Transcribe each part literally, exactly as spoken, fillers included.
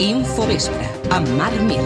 Infovespre, amb Marc Mir.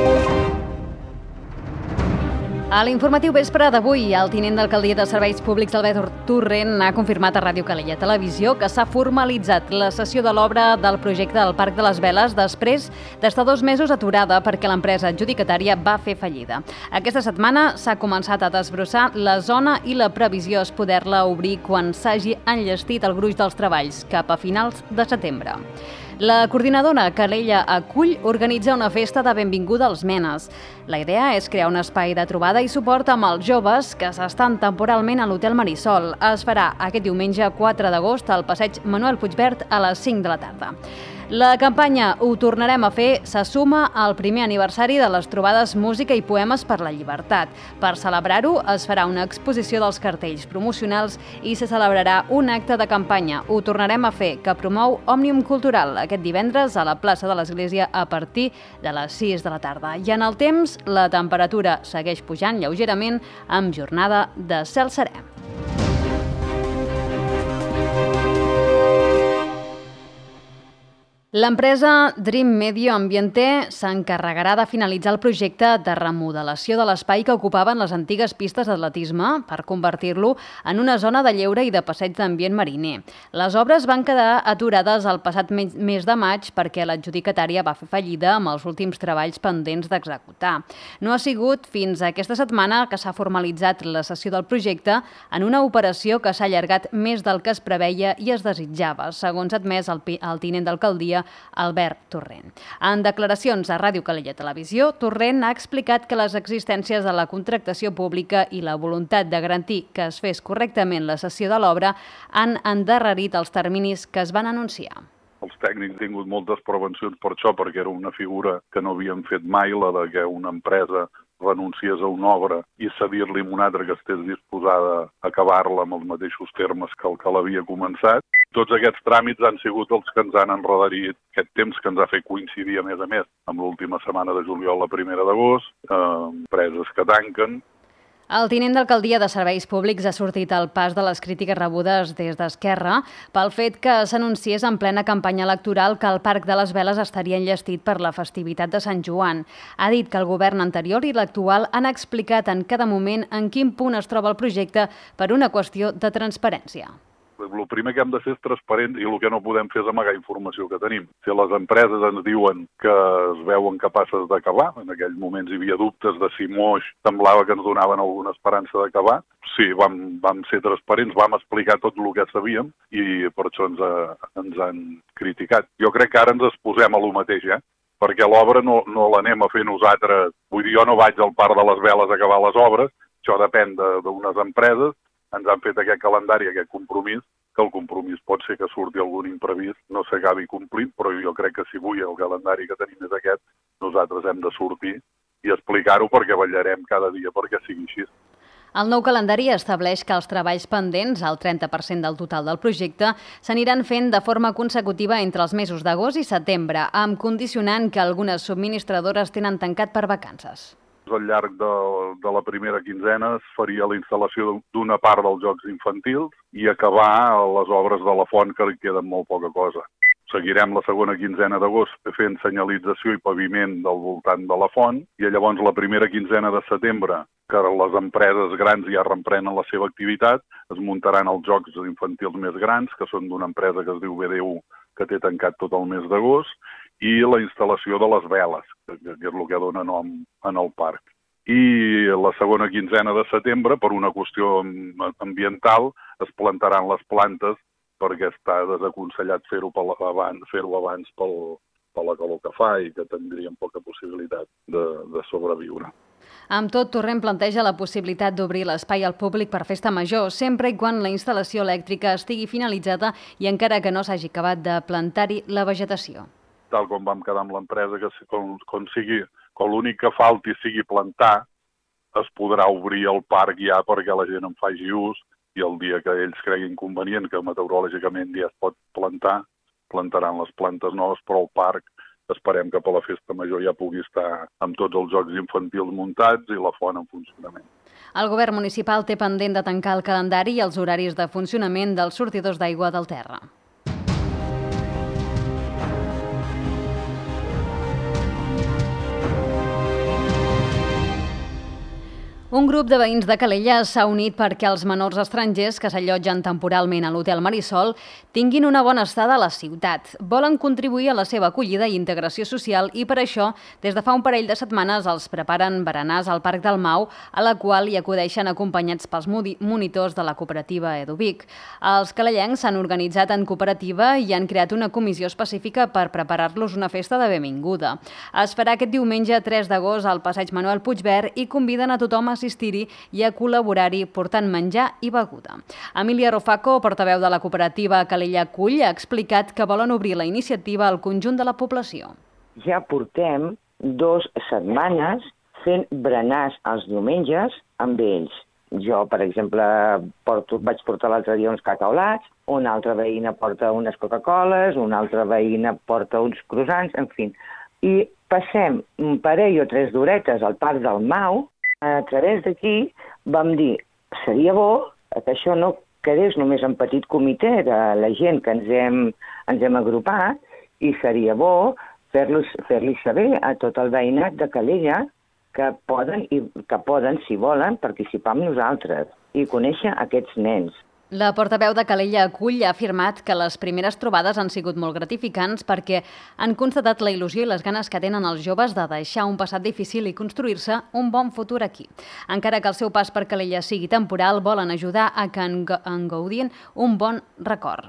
A l'informatiu vespre d'avui, el tinent d'alcaldia de Serveis Públics, Albert Torrent, ha confirmat a Ràdio Calella Televisió que s'ha formalitzat la cessió de l'obra del projecte del Parc de les Veles després d'estar dos mesos aturada perquè l'empresa adjudicatària va fer fallida. Aquesta setmana s'ha començat a desbrossar la zona i la previsió és poder-la obrir quan s'hagi enllestit el gruix dels treballs, cap a finals de setembre. La coordinadora Calella Acull organitza una festa de benvinguda als menes. La idea és crear un espai de trobada i suport amb els joves que s'estan temporalment a l'Hotel Marisol. Es farà aquest diumenge quatre d'agost al passeig Manuel Puigvert a les cinc de la tarda. La campanya Ho tornarem a fer se suma al primer aniversari de les trobades Música i Poemes per la Llibertat. Per celebrar-ho es farà una exposició dels cartells promocionals i se celebrarà un acte de campanya Ho tornarem a fer, que promou Òmnium Cultural aquest divendres a la plaça de l'Església a partir de les sis de la tarda. I en el temps, la temperatura segueix pujant lleugerament amb jornada de cel serè. L'empresa Dream Medio Ambiente s'encarregarà de finalitzar el projecte de remodelació de l'espai que ocupaven les antigues pistes d'atletisme per convertir-lo en una zona de lleure i de passeig d'ambient mariner. Les obres van quedar aturades el passat mes de maig perquè l'adjudicatària va fer fallida amb els últims treballs pendents d'executar. No ha sigut fins aquesta setmana que s'ha formalitzat la cessió del projecte en una operació que s'ha allargat més del que es preveia i es desitjava, segons ha admès el, el tinent d'alcaldia Albert Torrent. En declaracions a Ràdio Calella Televisió, Torrent ha explicat que les existències de la contractació pública i la voluntat de garantir que es fes correctament la cessió de l'obra han endarrerit els terminis que es van anunciar. Els tècnics han tingut moltes prevencions per això, perquè era una figura que no havien fet mai, la de que una empresa renunciés a una obra i cedir-li a una altra que estés disposada a acabar-la amb els mateixos termes que el que l'havia començat. Tots aquests tràmits han sigut els que ens han enredarit aquest temps, que ens ha fet coincidir, a més a més, amb l'última setmana de juliol, la primera d'agost, eh, empreses que tanquen. El tinent d'alcaldia de Serveis Públics ha sortit al pas de les crítiques rebudes des d'Esquerra pel fet que s'anunciés en plena campanya electoral que el Parc de les Veles estaria enllestit per la festivitat de Sant Joan. Ha dit que el govern anterior i l'actual han explicat en cada moment en quin punt es troba el projecte per una qüestió de transparència. El primer que hem de ser és transparents i el que no podem fer és amagar informació que tenim. Si les empreses ens diuen que es veuen capaces d'acabar, en aquells moments hi havia dubtes de si Moix semblava que ens donaven alguna esperança d'acabar, sí, vam, vam ser transparents, vam explicar tot el que sabíem i per això ens, ha, ens han criticat. Jo crec que ara ens exposem a lo mateix, eh? Perquè l'obra no, no l'anem a fer nosaltres. Vull dir, jo no vaig al Parc de les Veles a acabar les obres, això depèn d'unes empreses. Ens han fet aquest calendari, aquest compromís, que el compromís pot ser que surti algun imprevist, no s'acabi complint, però jo crec que si avui el calendari que tenim és aquest, nosaltres hem de sortir i explicar-ho perquè vetllarem cada dia perquè sigui així. El nou calendari estableix que els treballs pendents, el trenta per cent del total del projecte, s'aniran fent de forma consecutiva entre els mesos d'agost i setembre, amb condicionant que algunes subministradores tenen tancat per vacances. Al llarg de, de la primera quinzena es faria la instal·lació d'una part dels jocs infantils i acabar les obres de la font, que li queden molt poca cosa. Seguirem la segona quinzena d'agost fent senyalització i paviment del voltant de la font i llavors la primera quinzena de setembre, que les empreses grans ja reprenen la seva activitat, es muntaran els jocs infantils més grans, que són d'una empresa que es diu B D U, que té tancat tot el mes d'agost, i la instal·lació de les veles, que és el que dona nom en el parc. I la segona quinzena de setembre, per una qüestió ambiental, es plantaran les plantes perquè està desaconsellat fer-ho abans, fer-ho abans pel, per la calor que fa i que tindríem poca possibilitat de, de sobreviure. Amb tot, Torrent planteja la possibilitat d'obrir l'espai al públic per festa major, sempre i quan la instal·lació elèctrica estigui finalitzada i encara que no s'hagi acabat de plantar-hi la vegetació. Tal com vam quedar amb l'empresa, que com, com sigui, que l'únic que falti sigui plantar, es podrà obrir el parc ja perquè la gent en faci ús i el dia que ells creguin convenient, que meteorològicament ja es pot plantar, plantaran les plantes noves, però el parc esperem que per la festa major ja pugui estar amb tots els jocs infantils muntats i la font en funcionament. El govern municipal té pendent de tancar el calendari i els horaris de funcionament dels sortidors d'aigua del Terra. Un grup de veïns de Calella s'ha unit perquè els menors estrangers que s'allotgen temporalment a l'Hotel Marisol tinguin una bona estada a la ciutat. Volen contribuir a la seva acollida i integració social i per això, des de fa un parell de setmanes, els preparen berenars al Parc del Mau, a la qual hi acudeixen acompanyats pels monitors de la cooperativa Eduvic. Els calellencs s'han organitzat en cooperativa i han creat una comissió específica per preparar-los una festa de benvinguda. Es farà aquest diumenge tres d'agost al passeig Manuel Puigverd i conviden a tothom a assistir-hi i a col·laborar-hi portant menjar i beguda. Emília Rofaco, portaveu de la cooperativa Calella Cull, ha explicat que volen obrir la iniciativa al conjunt de la població. Ja portem dues setmanes fent berenars els diumenges amb ells. Jo, per exemple, porto, vaig portar l'altre dia uns cacaolats, una altra veïna porta unes Coca-Coles, una altra veïna porta uns croissants, en fi. I passem un parell o tres d'horetes al Parc del Mau. A través d'aquí vam dir, seria bo que això no quedés només en petit comitè de la gent que ens hem, ens hem agrupat i seria bo fer-los fer-li saber a tot el veïnat de Calella que poden, i, que poden, si volen, participar amb nosaltres i conèixer aquests nens. La portaveu de Calella Cull ha afirmat que les primeres trobades han sigut molt gratificants perquè han constatat la il·lusió i les ganes que tenen els joves de deixar un passat difícil i construir-se un bon futur aquí. Encara que el seu pas per Calella sigui temporal, volen ajudar a que en, en gaudin un bon record.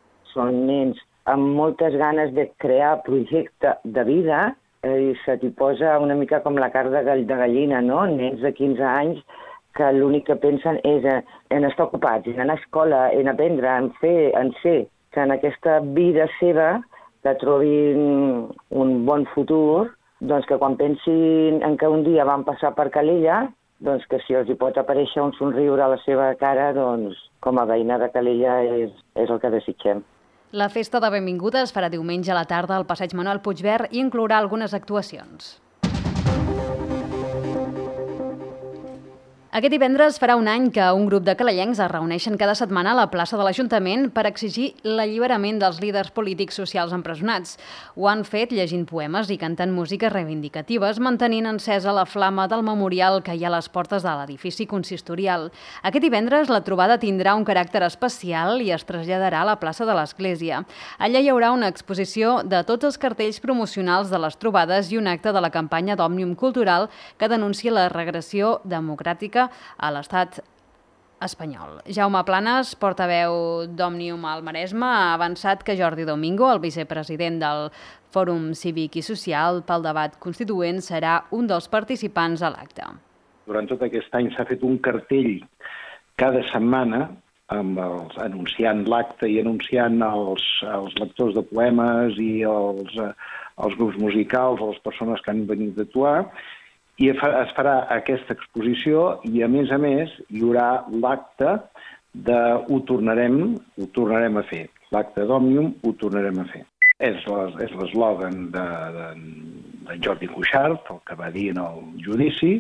Són nens amb moltes ganes de crear projecte de vida i se t'hi posa una mica com la carn de gallina, no? Nens de quinze anys que l'únic que pensen és en estar ocupats, en anar a escola, en aprendre, en fer, en ser, que en aquesta vida seva que trobin un bon futur, doncs que quan pensin en que un dia van passar per Calella, doncs que si els hi pot aparèixer un somriure a la seva cara, doncs com a veïna de Calella és, és el que desitgem. La festa de benvinguda es farà diumenge a la tarda al passeig Manuel Puigverd i inclourà algunes actuacions. Aquest divendres farà un any que un grup de calellencs es reuneixen cada setmana a la plaça de l'Ajuntament per exigir l'alliberament dels líders polítics socials empresonats. Ho han fet llegint poemes i cantant músiques reivindicatives, mantenint encesa la flama del memorial que hi ha a les portes de l'edifici consistorial. Aquest divendres la trobada tindrà un caràcter especial i es traslladarà a la plaça de l'Església. Allà hi haurà una exposició de tots els cartells promocionals de les trobades i un acte de la campanya d'Òmnium Cultural que denuncia la regressió democràtica a l'estat espanyol. Jaume Planes, portaveu d'Òmnium al Maresme, ha avançat que Jordi Domingo, el vicepresident del Fòrum Cívic i Social pel debat constituent, serà un dels participants a l'acte. Durant tot aquest any s'ha fet un cartell cada setmana amb els, anunciant l'acte i anunciant els, els lectors de poemes i els, els grups musicals o les persones que han venit d'actuar. I es farà aquesta exposició i, a més a més, hi haurà l'acte de ho tornarem, ho tornarem a fer. L'acte d'Òmnium ho tornarem a fer. És l'eslògan de, de, de Jordi Cuixart, el que va dir en el judici,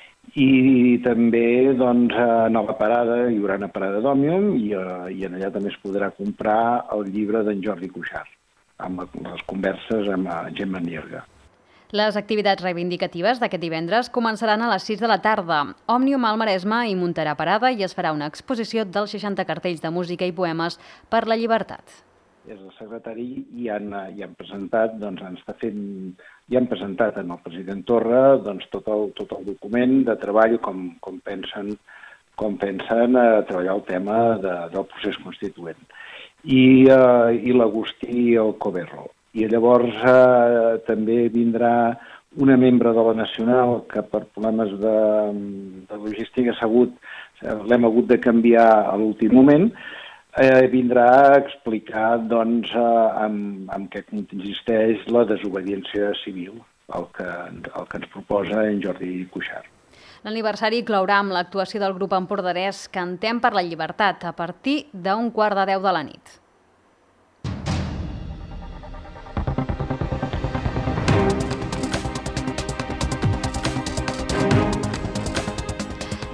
i també doncs, a Nova Parada hi haurà una parada d'Òmnium i, i allà també es podrà comprar el llibre d'en Jordi Cuixart, amb les converses amb Gemma Nierga. Les activitats reivindicatives d'aquest divendres començaran a les sis de la tarda. Òmnium al Maresme hi muntarà parada i es farà una exposició dels seixanta cartells de música i poemes per la llibertat. Des del secretari hi han, hi han presentat, doncs, han, fent, hi han presentat en el president Torra doncs, tot, el, tot el document de treball com, com pensen, com pensen a treballar el tema de, del procés constituent. I, uh, i l'Agustí el Coberro. I llavors eh, també vindrà una membre de la Nacional que per problemes de, de logística s'ha hagut, l'hem hagut de canviar a l'últim moment, eh, vindrà a explicar doncs, eh, amb, amb què consisteix la desobediència civil, el que, el que ens proposa en Jordi Cuixart. L'aniversari clourà amb l'actuació del grup empordanès Cantem per la Llibertat a partir d'un quart de deu de la nit.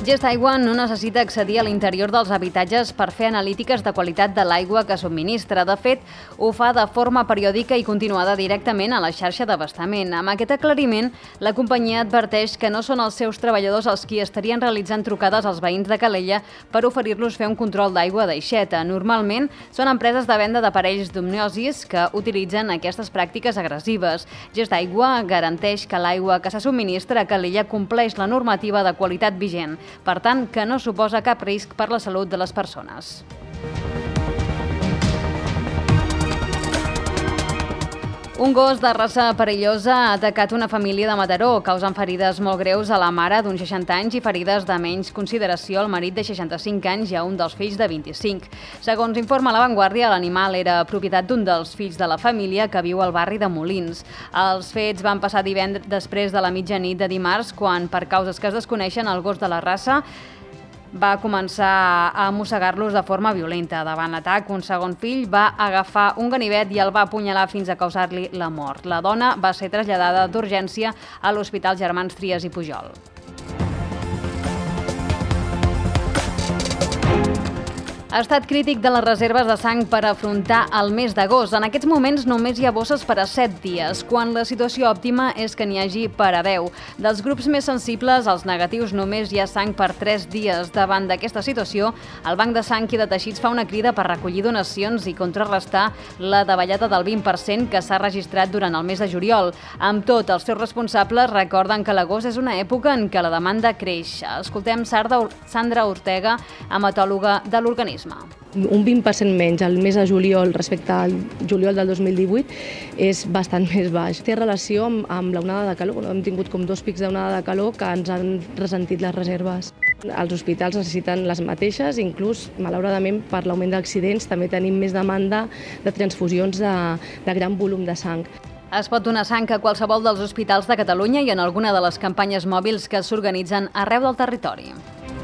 Gest Aigua no necessita accedir a l'interior dels habitatges per fer analítiques de qualitat de l'aigua que subministra. De fet, ho fa de forma periòdica i continuada directament a la xarxa d'abastament. Amb aquest aclariment, la companyia adverteix que no són els seus treballadors els qui estarien realitzant trucades als veïns de Calella per oferir-los fer un control d'aigua d'aixeta. Normalment, són empreses de venda d'aparells d'amniosis que utilitzen aquestes pràctiques agressives. Gest Aigua garanteix que l'aigua que se subministra a Calella compleix la normativa de qualitat vigent. Per tant, que no suposa cap risc per la salut de les persones. Un gos de raça perillosa ha atacat una família de Mataró, causant ferides molt greus a la mare d'uns seixanta anys i ferides de menys consideració al marit de seixanta-cinc anys i a un dels fills de vint-i-cinc. Segons informa La Vanguardia, l'animal era propietat d'un dels fills de la família que viu al barri de Molins. Els fets van passar divendres després de la mitjanit de dimarts, quan, per causes que es desconeixen, el gos de la raça va començar a mossegar-los de forma violenta. Davant l'atac, un segon fill va agafar un ganivet i el va apunyalar fins a causar-li la mort. La dona va ser traslladada d'urgència a l'Hospital Germans Trias i Pujol. Ha estat crític de les reserves de sang per afrontar el mes d'agost. En aquests moments només hi ha bosses per a set dies, quan la situació òptima és que n'hi hagi per a deu. Dels grups més sensibles, els negatius, només hi ha sang per tres dies. Davant d'aquesta situació, el Banc de Sang i de Teixits fa una crida per recollir donacions i contrarrestar la davallada del vint per cent que s'ha registrat durant el mes de juliol. Amb tot, els seus responsables recorden que l'agost és una època en què la demanda creix. Escoltem Sandra Ortega, hematòloga de l'organisme. Un vint per cent menys al mes de juliol respecte al juliol del dos mil divuit és bastant més baix. Té relació amb, amb l'onada de calor. Hem tingut com dos pics d'onada de calor que ens han ressentit les reserves. Els hospitals necessiten les mateixes, inclús, malauradament, per l'augment d'accidents, també tenim més demanda de transfusions de, de gran volum de sang. Es pot donar sang a qualsevol dels hospitals de Catalunya i en alguna de les campanyes mòbils que s'organitzen arreu del territori.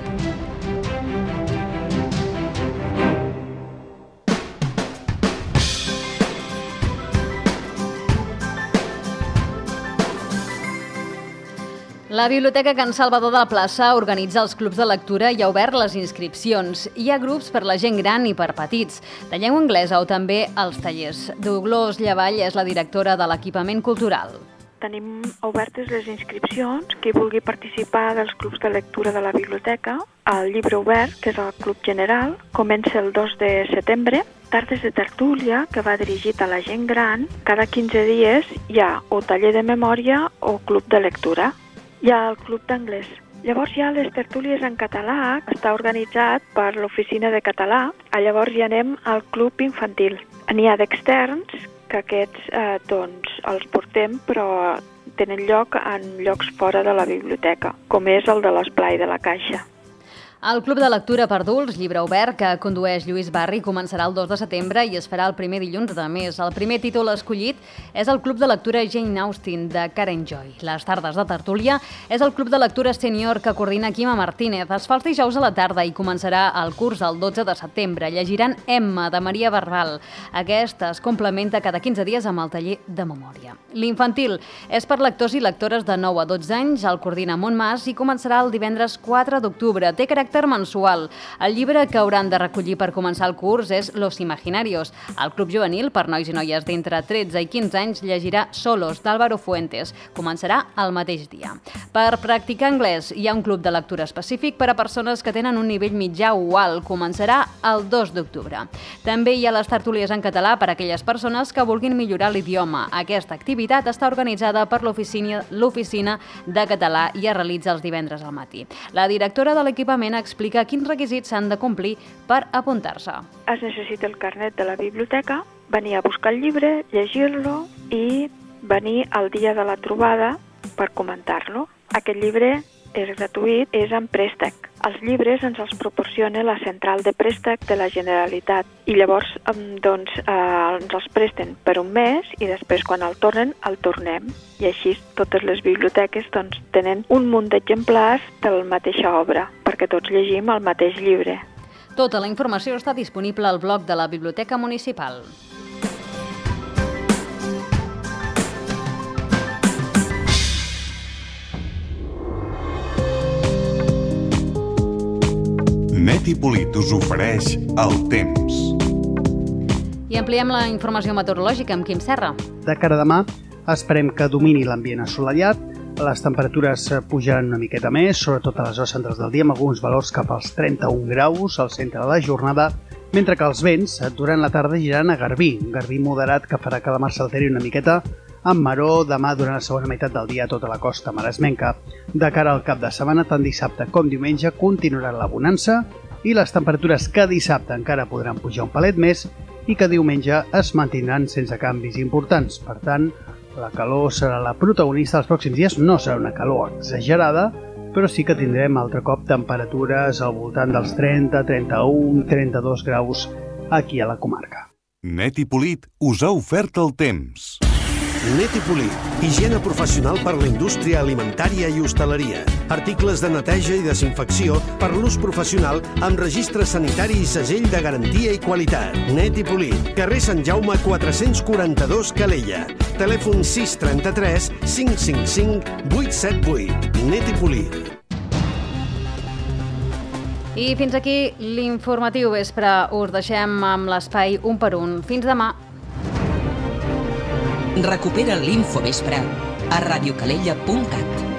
La Biblioteca Can Salvador de la Plaça organitza els clubs de lectura i ha obert les inscripcions. Hi ha grups per la gent gran i per petits, de llengua anglesa o també els tallers. Dolors Llavall és la directora de l'equipament cultural. Tenim obertes les inscripcions. Qui vulgui participar dels clubs de lectura de la biblioteca, el llibre obert, que és el Club General, comença el dos de setembre. Tardes de tertúlia, que va dirigit a la gent gran. Cada quinze dies hi ha o taller de memòria o club de lectura. Hi ha el club d'anglès. Llavors hi ha les tertúlies en català, està organitzat per l'Oficina de Català. Llavors hi anem al club infantil. N'hi ha d'externs, que aquests eh, doncs, els portem, però tenen lloc en llocs fora de la biblioteca, com és el de l'Esplai de la Caixa. El Club de Lectura per Adults, llibre obert, que condueix Lluís Barri, començarà el dos de setembre i es farà el primer dilluns de mes. El primer títol escollit és el Club de Lectura Jane Austen, de Karen Joy. Les tardes de tertúlia és el Club de Lectura Senior que coordina Quima Martínez. Es fa els dijous a la tarda i començarà el curs el dotze de setembre. Llegiran Emma, de Maria Barbal. Aquesta es complementa cada quinze dies amb el taller de memòria. L'infantil és per lectors i lectores de nou a dotze anys, el coordina Montmas i començarà el divendres quatre d'octubre. Té caràcter mensual. El llibre que hauran de recollir per començar el curs és Los Imaginarios. El Club Juvenil, per nois i noies d'entre tretze i quinze anys, llegirà Solos, d'Álvaro Fuentes. Començarà el mateix dia. Per practicar anglès, hi ha un club de lectura específic per a persones que tenen un nivell mitjà o alt. Començarà el dos d'octubre. També hi ha les tertúlies en català per a aquelles persones que vulguin millorar l'idioma. Aquesta activitat està organitzada per l'Oficina de Català i es realitza els divendres al matí. La directora de l'equipament explica quins requisits s'han de complir per apuntar-se. Es necessita el carnet de la biblioteca, venir a buscar el llibre, llegir-lo i venir al dia de la trobada per comentar-lo. Aquest llibre és gratuït, és en préstec. Els llibres ens els proporciona la central de préstec de la Generalitat i llavors doncs, eh, ens els presten per un mes i després quan el tornen, el tornem. I així totes les biblioteques doncs, tenen un munt d'exemplars de la mateixa obra perquè tots llegim el mateix llibre. Tota la informació està disponible al blog de la Biblioteca Municipal. Net i Polit us ofereix el temps. I ampliem la informació meteorològica amb Quim Serra. De cara a demà, esperem que domini l'ambient assolellat. Les temperatures pujaran una miqueta més, sobretot a les hores centrals del dia, amb alguns valors cap als trenta-un graus al centre de la jornada, mentre que els vents durant la tarda giraran a Garbí, un Garbí moderat que farà que la mar s'alteri una miqueta amb maror demà durant la segona meitat del dia a tota la costa maresmenca. De cara al cap de setmana, tant dissabte com diumenge, continuarà la bonança i les temperatures que dissabte encara podran pujar un palet més i que diumenge es mantindran sense canvis importants. Per tant, la calor serà la protagonista dels pròxims dies. No serà una calor exagerada, però sí que tindrem altre cop temperatures al voltant dels trenta, trenta-un, trenta-dos graus aquí a la comarca. Net i Polit us ha ofert el temps. Net i Polit, higiene professional per la indústria alimentària i hostaleria. Articles de neteja i desinfecció per l'ús professional amb registre sanitari i segell de garantia i qualitat. Net i Polit, carrer Sant Jaume quatre-cents quaranta-dos, Calella. Telèfon sis trenta-tres cinc cinc cinc vuit set vuit. Net i Polit. I fins aquí l'informatiu vespre. Us deixem amb l'espai un per un. Fins demà. Recupera l'Infovespre a radiocalella punt cat.